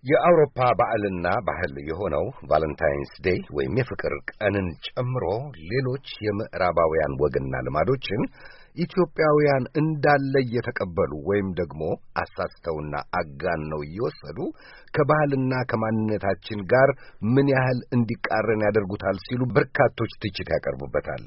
የአውሮፓ በዓልና ባህል የሆነው ቫለንታይንስ ዴይ ወይም የፍቅር ቀንን ጨምሮ ሌሎች የምዕራባውያን ወግና ልማዶችን ኢትዮጵያውያን እንዳለ እየተቀበሉ ወይም ደግሞ አሳስተውና አጋነው እየወሰዱ ከባህልና ከማንነታችን ጋር ምን ያህል እንዲቃረን ያደርጉታል ሲሉ በርካቶች ትችት ያቀርቡበታል።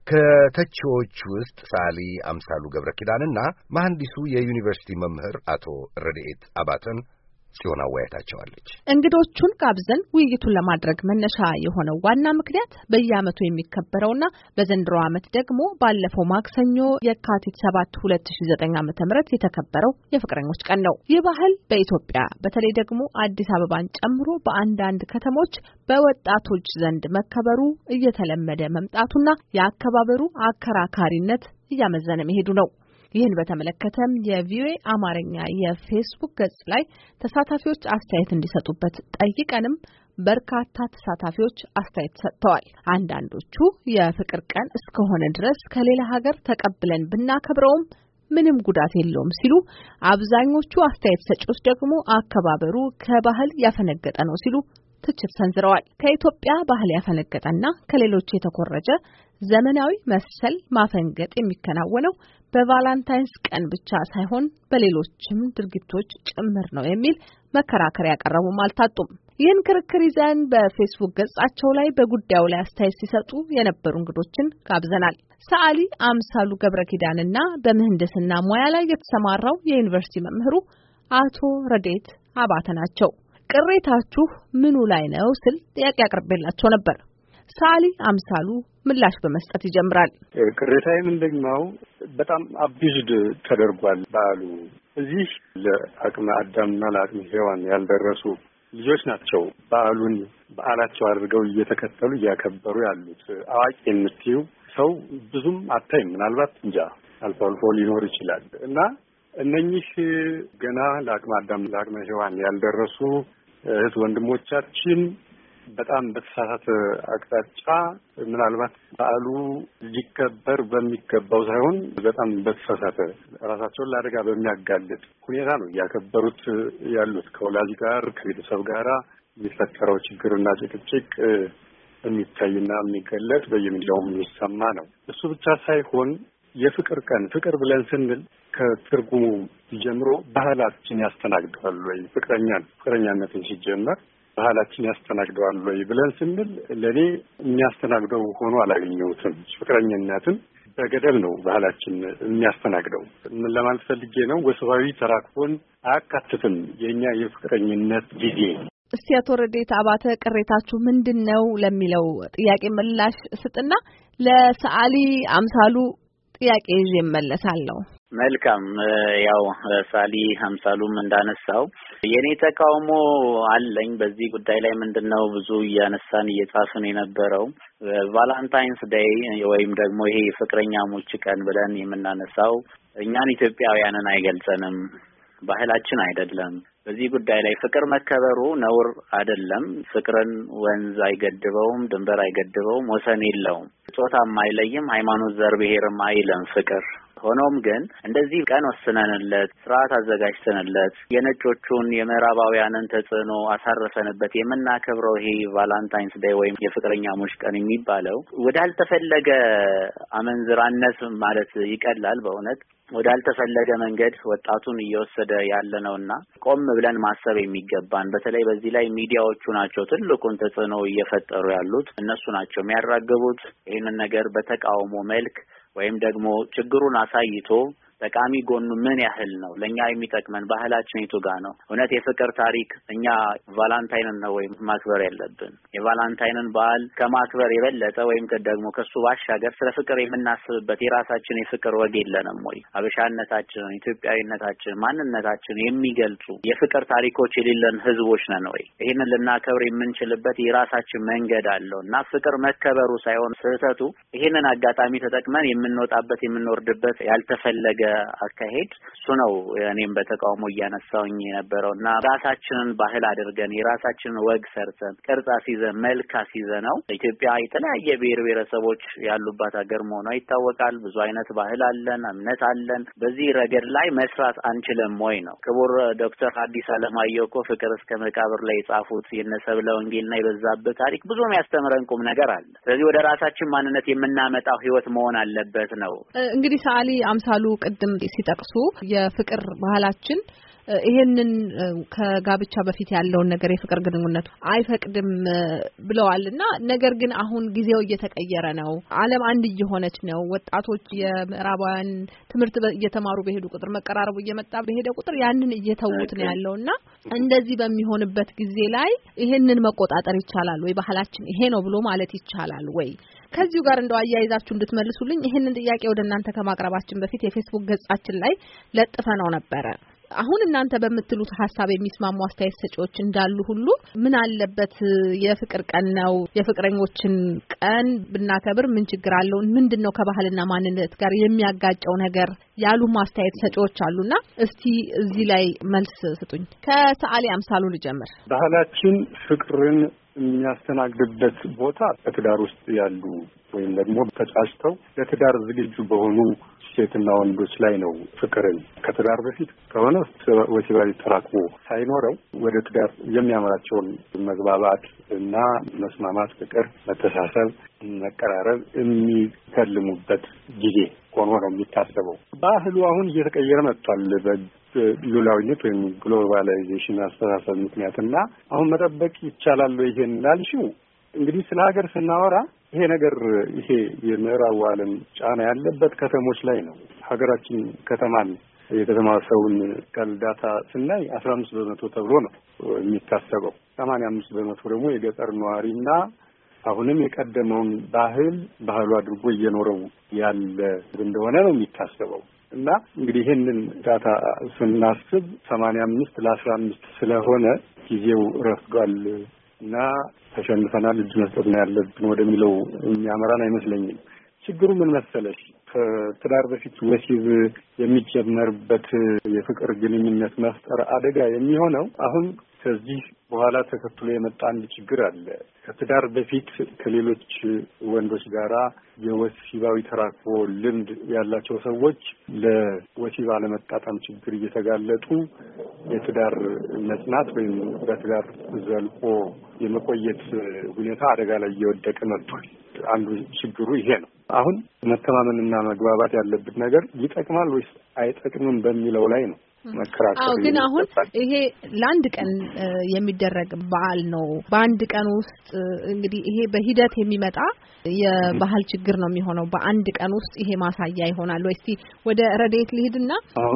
ከተቺዎች ውስጥ ሳሊ አምሳሉ ገብረ ኪዳንና መሐንዲሱ የዩኒቨርሲቲ መምህር አቶ ረድኤት አባተን ጽዮን አወያይታቸዋለች። እንግዶቹን ጋብዘን ውይይቱን ለማድረግ መነሻ የሆነው ዋና ምክንያት በየዓመቱ የሚከበረውና በዘንድሮ ዓመት ደግሞ ባለፈው ማክሰኞ የካቲት 7 2009 ዓ.ም የተከበረው የፍቅረኞች ቀን ነው። ይህ ባህል በኢትዮጵያ በተለይ ደግሞ አዲስ አበባን ጨምሮ በአንዳንድ ከተሞች በወጣቶች ዘንድ መከበሩ እየተለመደ መምጣቱና የአከባበሩ አከራካሪነት እያመዘነ መሄዱ ነው። ይህን በተመለከተም የቪኦኤ አማርኛ የፌስቡክ ገጽ ላይ ተሳታፊዎች አስተያየት እንዲሰጡበት ጠይቀንም በርካታ ተሳታፊዎች አስተያየት ሰጥተዋል። አንዳንዶቹ የፍቅር ቀን እስከሆነ ድረስ ከሌላ ሀገር ተቀብለን ብናከብረውም ምንም ጉዳት የለውም ሲሉ፣ አብዛኞቹ አስተያየት ሰጪዎች ደግሞ አከባበሩ ከባህል ያፈነገጠ ነው ሲሉ ትችት ሰንዝረዋል። ከኢትዮጵያ ባህል ያፈነገጠና ከሌሎች የተኮረጀ ዘመናዊ መሰል ማፈንገጥ የሚከናወነው በቫለንታይንስ ቀን ብቻ ሳይሆን በሌሎችም ድርጊቶች ጭምር ነው የሚል መከራከሪያ ያቀረቡም አልታጡም። ይህን ክርክር ይዘን በፌስቡክ ገጻቸው ላይ በጉዳዩ ላይ አስተያየት ሲሰጡ የነበሩ እንግዶችን ጋብዘናል። ሰዓሊ አምሳሉ ገብረ ኪዳንና በምህንድስና ሙያ ላይ የተሰማራው የዩኒቨርሲቲ መምህሩ አቶ ረድኤት አባተ ናቸው። ቅሬታችሁ ምኑ ላይ ነው ስል ጥያቄ አቅርቤላቸው ነበር። ሳሊ አምሳሉ ምላሽ በመስጠት ይጀምራል። ቅሬታዬ ምንድነው? በጣም አቢዝድ ተደርጓል በዓሉ። እዚህ ለአቅመ አዳምና ለአቅመ ሔዋን ያልደረሱ ልጆች ናቸው በዓሉን በዓላቸው አድርገው እየተከተሉ እያከበሩ ያሉት። አዋቂ የምትይው ሰው ብዙም አታይም። ምናልባት እንጃ አልፎ አልፎ ሊኖር ይችላል እና እነኚህ ገና ለአቅመ አዳም ለአቅመ ሔዋን ያልደረሱ እህት ወንድሞቻችን በጣም በተሳሳተ አቅጣጫ ምናልባት በዓሉ ሊከበር በሚገባው ሳይሆን በጣም በተሳሳተ ራሳቸውን ለአደጋ በሚያጋልጥ ሁኔታ ነው እያከበሩት ያሉት። ከወላጅ ጋር ከቤተሰብ ጋር የሚፈጠረው ችግርና ጭቅጭቅ የሚታይና የሚገለጥ በየሚዲያውም የሚሰማ ነው። እሱ ብቻ ሳይሆን የፍቅር ቀን ፍቅር ብለን ስንል ከትርጉሙ ጀምሮ ባህላችን ያስተናግደዋል ወይ ፍቅረኛነትን ሲጀመር ባህላችን ያስተናግደዋል ወይ ብለን ስንል ለኔ የሚያስተናግደው ሆኖ አላገኘሁትም። ፍቅረኛነትን በገደብ ነው ባህላችን የሚያስተናግደው። ምን ለማለት ፈልጌ ነው? ወስባዊ ተራክቦን አያካትትም የኛ የፍቅረኝነት ጊዜ። እስቲ አቶ ረድኤት አባተ ቅሬታችሁ ምንድነው ለሚለው ጥያቄ ምላሽ ስጥና ለሰዓሊ አምሳሉ ጥያቄ ይዤ እመለሳለሁ። መልካም። ያው ሳሊ አምሳሉም እንዳነሳው የኔ ተቃውሞ አለኝ በዚህ ጉዳይ ላይ። ምንድነው ብዙ እያነሳን እየጻፍን የነበረው ቫለንታይንስ ዴይ ወይም ደግሞ ይሄ ፍቅረኛሞች ቀን ብለን የምናነሳው እኛን ኢትዮጵያውያንን አይገልጸንም፣ ባህላችን አይደለም። በዚህ ጉዳይ ላይ ፍቅር መከበሩ ነውር አይደለም። ፍቅርን ወንዝ አይገድበውም፣ ድንበር አይገድበውም፣ ወሰን የለውም፣ ጾታም አይለይም፣ ሃይማኖት፣ ዘር፣ ብሔርም አይልም ፍቅር። ሆኖም ግን እንደዚህ ቀን ወስነንለት ስርዓት አዘጋጅተንለት የነጮቹን የምዕራባውያንን ተጽዕኖ አሳረፈንበት የምናከብረው ይሄ ቫለንታይንስ ዴይ ወይም የፍቅረኛሞች ቀን የሚባለው ወዳልተፈለገ አመንዝራነት ማለት ይቀላል። በእውነት ወዳልተፈለገ መንገድ ወጣቱን እየወሰደ ያለ ነውና ቆም ብለን ማሰብ የሚገባን። በተለይ በዚህ ላይ ሚዲያዎቹ ናቸው ትልቁን ተጽዕኖ እየፈጠሩ ያሉት። እነሱ ናቸው የሚያራግቡት ይህንን ነገር በተቃውሞ መልክ ወይም ደግሞ ችግሩን አሳይቶ ጠቃሚ ጎኑ ምን ያህል ነው ለኛ የሚጠቅመን ባህላችን የቱ ጋር ነው? እውነት የፍቅር ታሪክ እኛ ቫለንታይንን ነው ወይም ማክበር ያለብን? የቫለንታይንን በዓል ከማክበር የበለጠ ወይም ደግሞ ከሱ ባሻገር ስለ ፍቅር የምናስብበት የራሳችን የፍቅር ወግ የለንም ወይ? አበሻነታችንን፣ ኢትዮጵያዊነታችንን፣ ማንነታችንን የሚገልጹ የፍቅር ታሪኮች የሌለን ህዝቦች ነን ወይ? ይሄንን ልናከብር የምንችልበት የራሳችን መንገድ አለውና ፍቅር መከበሩ ሳይሆን ስህተቱ ይሄንን አጋጣሚ ተጠቅመን የምንወጣበት የምንወርድበት ያልተፈለገ አካሄድ እሱ ነው እኔም በተቃውሞ እያነሳውኝ የነበረውና ራሳችንን ባህል አድርገን የራሳችንን ወግ ሰርተን ቅርጽ አስይዘን መልክ አስይዘነው ኢትዮጵያ የተለያየ ብሔር ብሔረሰቦች ያሉባት ሀገር መሆኗ ይታወቃል። ብዙ አይነት ባህል አለን፣ እምነት አለን። በዚህ ረገድ ላይ መስራት አንችልም ወይ ነው። ክቡር ዶክተር ሐዲስ ዓለማየሁ እኮ ፍቅር እስከ መቃብር ላይ የጻፉት የነሰብለ ወንጌልና የበዛበት ታሪክ ብዙ የሚያስተምረን ቁም ነገር አለ። ስለዚህ ወደ ራሳችን ማንነት የምናመጣው ህይወት መሆን አለበት ነው። እንግዲህ ሰዓሊ አምሳሉ ቅድም ሲጠቅሱ የፍቅር ባህላችን ይሄንን ከጋብቻ በፊት ያለውን ነገር የፍቅር ግንኙነት አይፈቅድም ብለዋልና ነገር ግን አሁን ጊዜው እየተቀየረ ነው። ዓለም አንድ እየሆነች ነው። ወጣቶች የምዕራባውያን ትምህርት እየተማሩ በሄዱ ቁጥር መቀራረቡ እየመጣ በሄደ ቁጥር ያንን እየተውት ነው ያለውና እንደዚህ በሚሆንበት ጊዜ ላይ ይሄንን መቆጣጠር ይቻላል ወይ? ባህላችን ይሄ ነው ብሎ ማለት ይቻላል ወይ? ከዚሁ ጋር እንደው አያይዛችሁ እንድትመልሱልኝ ይሄንን ጥያቄ ወደ እናንተ ከማቅረባችን በፊት የፌስቡክ ገጻችን ላይ ለጥፈነው ነበረ። አሁን እናንተ በምትሉት ሐሳብ የሚስማሙ አስተያየት ሰጪዎች እንዳሉ ሁሉ ምን አለበት የፍቅር ቀን ነው የፍቅረኞችን ቀን ብናከብር ምን ችግር አለው? ምንድነው ከባህልና ማንነት ጋር የሚያጋጨው ነገር ያሉ አስተያየት ሰጪዎች አሉና እስቲ እዚህ ላይ መልስ ስጡኝ። ከሰዓሊ አምሳሉ ልጀምር። ባህላችን ፍቅርን የሚያስተናግድበት ቦታ በትዳር ውስጥ ያሉ ወይም ደግሞ ተጫጭተው ለትዳር ዝግጁ በሆኑ ሴትና ወንዶች ላይ ነው። ፍቅርን ከትዳር በፊት ከሆነ ወሲባዊ ተራክቦ ሳይኖረው ወደ ትዳር የሚያመራቸውን መግባባት እና መስማማት፣ ፍቅር፣ መተሳሰብ፣ መቀራረብ የሚከልሙበት ጊዜ ሆኖ ነው የሚታሰበው። ባህሉ አሁን እየተቀየረ መጥቷል በሉላዊነት ወይም ግሎባላይዜሽን አስተሳሰብ ምክንያትና አሁን መጠበቅ ይቻላል ይሄን ላልሽው እንግዲህ ስለ ሀገር ስናወራ ይሄ ነገር ይሄ የምዕራቡ ዓለም ጫና ያለበት ከተሞች ላይ ነው። ሀገራችን ከተማን የከተማ ሰውን ከዳታ ስናይ 15% ተብሎ ነው የሚታሰበው። 85% ደግሞ የገጠር ነዋሪና አሁንም የቀደመውን ባህሉ አድርጎ እየኖረው ያለ እንደሆነ ነው የሚታሰበው። እና እንግዲህ ይሄንን ዳታ ስናስብ 85 ለ15 ስለሆነ ጊዜው ረፍዷል እና ተሸንፈናል፣ እጅ መስጠት ነው ያለብን ወደሚለው የሚያመራን አይመስለኝም። ችግሩ ምን መሰለሽ? ከትዳር በፊት ወሲብ የሚጀመርበት የፍቅር ግንኙነት መፍጠር አደጋ የሚሆነው አሁን ከዚህ በኋላ ተከትሎ የመጣ አንድ ችግር አለ። ከትዳር በፊት ከሌሎች ወንዶች ጋራ የወሲባዊ ተራክቦ ልምድ ያላቸው ሰዎች ለወሲብ አለመጣጣም ችግር እየተጋለጡ የትዳር መጽናት ወይም በትዳር ዘልቆ የመቆየት ሁኔታ አደጋ ላይ እየወደቀ መጥቷል። አንዱ ችግሩ ይሄ ነው። አሁን መተማመንና መግባባት ያለበት ነገር ይጠቅማል ወይስ አይጠቅምም በሚለው ላይ ነው መከራከር። ግን አሁን ይሄ ለአንድ ቀን የሚደረግ በዓል ነው። በአንድ ቀን ውስጥ እንግዲህ ይሄ በሂደት የሚመጣ የባህል ችግር ነው የሚሆነው። በአንድ ቀን ውስጥ ይሄ ማሳያ ይሆናል ወይ? እስቲ ወደ ረዴት ልሂድና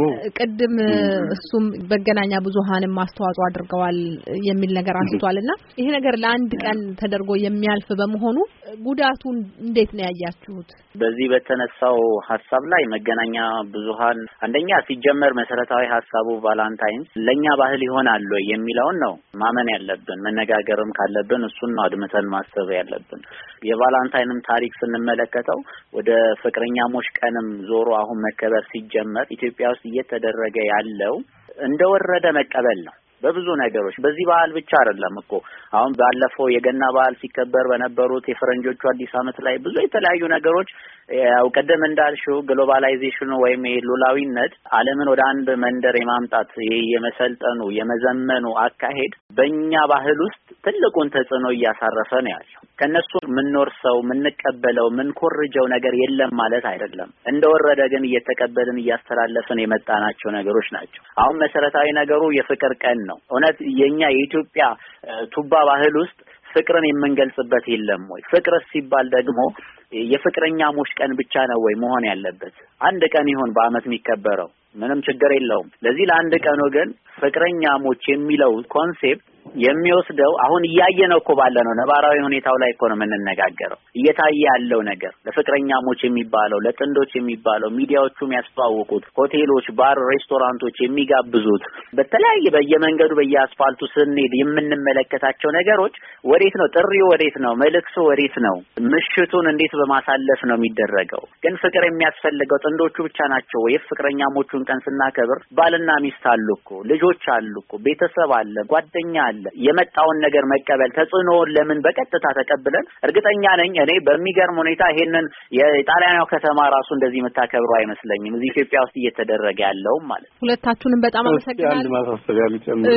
ቅድም እሱም መገናኛ ብዙሃንም ማስተዋጽኦ አድርገዋል የሚል ነገር አንስቷልና ይሄ ነገር ለአንድ ቀን ተደርጎ የሚያልፍ በመሆኑ ጉዳቱን እንዴት ነው ያያችሁት? በዚህ በተነሳው ሐሳብ ላይ መገናኛ ብዙሃን አንደኛ ሲጀመር መሰረታዊ ሐሳቡ ቫላንታይንስ ለኛ ባህል ይሆናል ወይ የሚለውን ነው ማመን ያለብን። መነጋገርም ካለብን እሱን ነው አድምተን ማሰብ ያለብን። የቫላንታይንም ታሪክ ስንመለከተው ወደ ፍቅረኛሞች ቀንም ዞሮ አሁን መከበር ሲጀመር ኢትዮጵያ ውስጥ እየተደረገ ያለው እንደወረደ መቀበል ነው። በብዙ ነገሮች በዚህ በዓል ብቻ አይደለም እኮ አሁን ባለፈው የገና በዓል ሲከበር በነበሩት የፈረንጆቹ አዲስ ዓመት ላይ ብዙ የተለያዩ ነገሮች ያው ቀደም እንዳልሽው ግሎባላይዜሽኑ ወይም የሉላዊነት ዓለምን ወደ አንድ መንደር የማምጣት የመሰልጠኑ የመዘመኑ አካሄድ በእኛ ባህል ውስጥ ትልቁን ተጽዕኖ እያሳረፈ ነው ያለው። ከነሱ ምንኖርሰው ምንቀበለው ምንኮርጀው ነገር የለም ማለት አይደለም። እንደወረደ ግን እየተቀበልን እያስተላለፍን የመጣናቸው ነገሮች ናቸው። አሁን መሰረታዊ ነገሩ የፍቅር ቀን ነው። እውነት የኛ የኢትዮጵያ ቱባ ባህል ውስጥ ፍቅርን የምንገልጽበት የለም ወይ? ፍቅር ሲባል ደግሞ የፍቅረኛሞች ቀን ብቻ ነው ወይ መሆን ያለበት? አንድ ቀን ይሁን በአመት የሚከበረው ምንም ችግር የለውም። ለዚህ ለአንድ ቀኑ ግን ፍቅረኛሞች የሚለው ኮንሴፕት የሚወስደው አሁን እያየነው እኮ ባለነው ነባራዊ ሁኔታው ላይ እኮ ነው የምንነጋገረው። እየታየ ያለው ነገር ለፍቅረኛሞች የሚባለው ለጥንዶች የሚባለው ሚዲያዎቹ የሚያስተዋውቁት ሆቴሎች፣ ባር፣ ሬስቶራንቶች የሚጋብዙት በተለያየ በየመንገዱ በየአስፋልቱ ስንሄድ የምንመለከታቸው ነገሮች ወዴት ነው? ጥሪው ወዴት ነው? መልእክቱ ወዴት ነው? ምሽቱን እንዴት በማሳለፍ ነው የሚደረገው? ግን ፍቅር የሚያስፈልገው ጥንዶቹ ብቻ ናቸው ወይ? ፍቅረኛሞቹን ቀን ስናከብር ባልና ሚስት አሉ እኮ፣ ልጆች አሉ እኮ፣ ቤተሰብ አለ፣ ጓደኛ አለ። የመጣውን ነገር መቀበል ተጽዕኖውን ለምን በቀጥታ ተቀብለን እርግጠኛ ነኝ እኔ በሚገርም ሁኔታ ይሄንን የጣሊያናው ከተማ ራሱ እንደዚህ የምታከብረው አይመስለኝም። እዚህ ኢትዮጵያ ውስጥ እየተደረገ ያለው ማለት። ሁለታችሁንም በጣም አመሰግናለሁ። አንድ ማሳሰቢያ ልጨምር።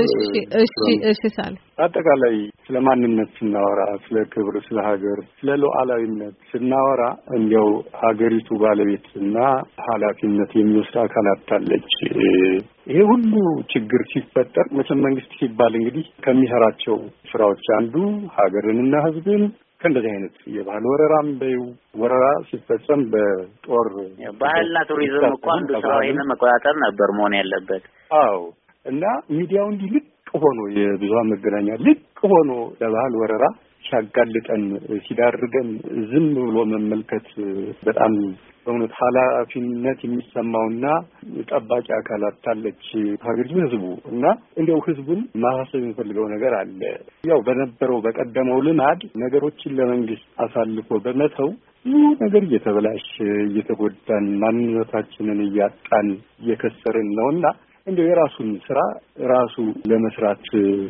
እሺ ሳል አጠቃላይ ስለ ማንነት ስናወራ፣ ስለ ክብር፣ ስለ ሀገር፣ ስለ ሉዓላዊነት ስናወራ እንዲያው ሀገሪቱ ባለቤትና ኃላፊነት የሚወስድ አካላት አለች። ይሄ ሁሉ ችግር ሲፈጠር መቼም መንግስት ሲባል እንግዲህ ከሚሰራቸው ስራዎች አንዱ ሀገርንና ሕዝብን ከእንደዚህ አይነት የባህል ወረራም በይው ወረራ ሲፈጸም በጦር ባህልና ቱሪዝም እኮ አንዱ ስራው ይሄንን መቆጣጠር ነበር መሆን ያለበት። አዎ። እና ሚዲያው እንዲህ ልቅ ሆኖ የብዙሃን መገናኛ ልቅ ሆኖ ለባህል ወረራ ሲያጋልጠን ሲዳርገን ዝም ብሎ መመልከት በጣም በእውነት ኃላፊነት የሚሰማውና ጠባቂ አካላት ታለች ሀገሪቱ ህዝቡ እና እንዲያው ህዝቡን ማሳሰብ የሚፈልገው ነገር አለ። ያው በነበረው በቀደመው ልማድ ነገሮችን ለመንግስት አሳልፎ በመተው ብዙ ነገር እየተበላሽ እየተጎዳን ማንነታችንን እያጣን እየከሰርን ነውና እንዲያው የራሱን ስራ ራሱ ለመስራት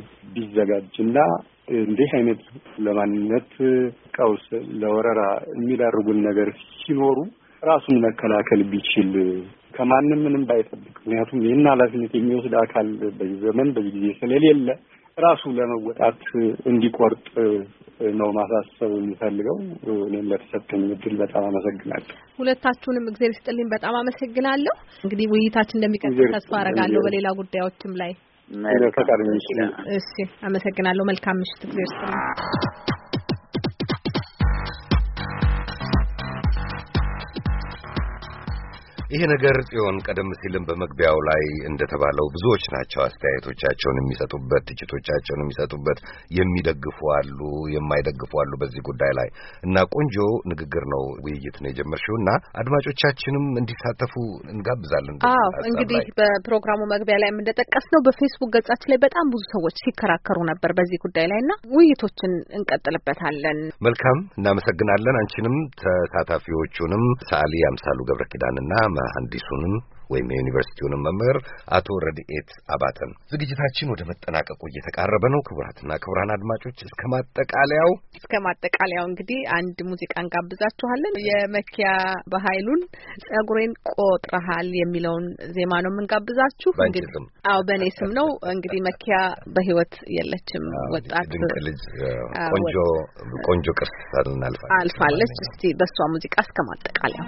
ቢዘጋጅና እንዲህ አይነት ለማንነት ቀውስ ለወረራ የሚዳርጉን ነገር ሲኖሩ ራሱን መከላከል ቢችል ከማንም ምንም ባይጠብቅ። ምክንያቱም ይህን ኃላፊነት የሚወስድ አካል በዚህ ዘመን በዚህ ጊዜ ስለሌለ ራሱ ለመወጣት እንዲቆርጥ ነው ማሳሰብ የሚፈልገው። እኔም ለተሰጠኝ እድል በጣም አመሰግናለሁ። ሁለታችሁንም እግዚአብሔር ይስጥልኝ። በጣም አመሰግናለሁ። እንግዲህ ውይይታችን እንደሚቀጥል ተስፋ አደርጋለሁ በሌላ ጉዳዮችም ላይ። እሺ አመሰግናለሁ። መልካም ምሽት። እግዚአብሔር ይስጥልኝ። ይሄ ነገር ጽዮን ቀደም ሲልም በመግቢያው ላይ እንደተባለው ብዙዎች ናቸው አስተያየቶቻቸውን የሚሰጡበት፣ ትችቶቻቸውን የሚሰጡበት፣ የሚደግፉ አሉ፣ የማይደግፉ አሉ በዚህ ጉዳይ ላይ እና ቆንጆ ንግግር ነው፣ ውይይት ነው የጀመርሽውና አድማጮቻችንም እንዲሳተፉ እንጋብዛለን። አዎ እንግዲህ በፕሮግራሙ መግቢያ ላይ እንደጠቀስነው በፌስቡክ ገጻችን ላይ በጣም ብዙ ሰዎች ሲከራከሩ ነበር በዚህ ጉዳይ ላይና ውይይቶችን እንቀጥልበታለን። መልካም እናመሰግናለን። አንቺንም ተሳታፊዎቹንም ሰዓሊ አምሳሉ ገብረኪዳንና መሐንዲሱንም ወይም የዩኒቨርሲቲውን መምህር አቶ ረድኤት አባተን። ዝግጅታችን ወደ መጠናቀቁ እየተቃረበ ነው። ክቡራትና ክቡራን አድማጮች እስከ ማጠቃለያው እንግዲህ አንድ ሙዚቃ እንጋብዛችኋለን። የመኪያ በኃይሉን ጸጉሬን ቆጥረሃል የሚለውን ዜማ ነው የምንጋብዛችሁ። እንግዲህ አዎ በእኔ ስም ነው። እንግዲህ መኪያ በህይወት የለችም። ወጣት ድንቅ ልጅ ቆንጆ ቅርስ አልፋለች። እስቲ በሷ ሙዚቃ እስከ ማጠቃለያው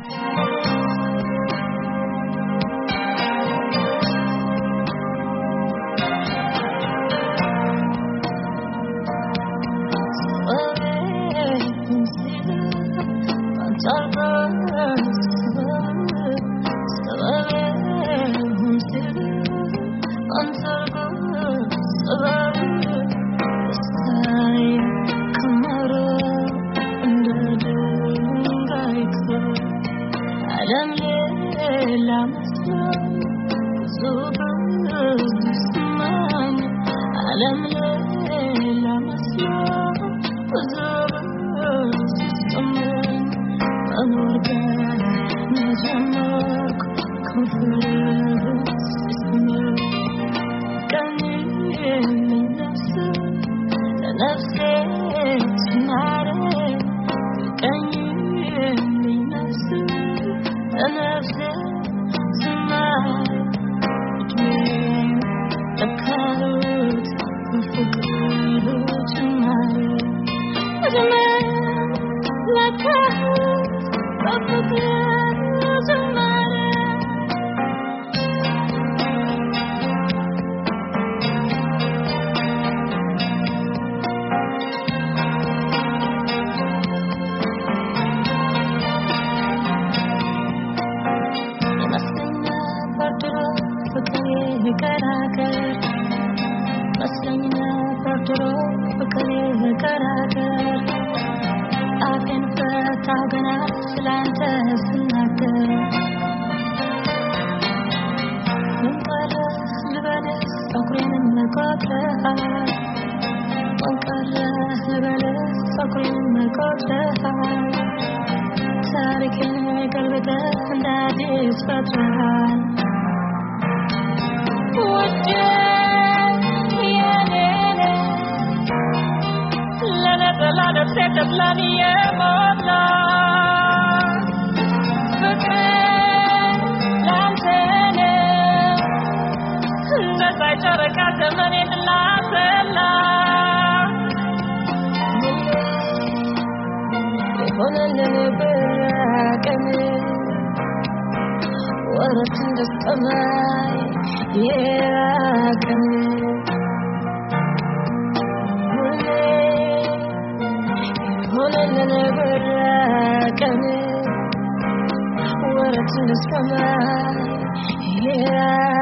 ተደርድሮ ፍቅሬ ከራገር አፌን ፈታው ገና ስላንተ ስናገር እንቀረ ልበልህ ፀጉሬን መቆጥረሃል እንቀረ ልበልህ ፀጉሬን መቆጥረሃል ታሪክን ገልብጠህ እንደ አዲስ ፈጥረሃል ውዴ la de cette planille mola fekre lantene da sai charaka zamane la sala bonane berakane waratin dastamai yakane never can where to the sky yeah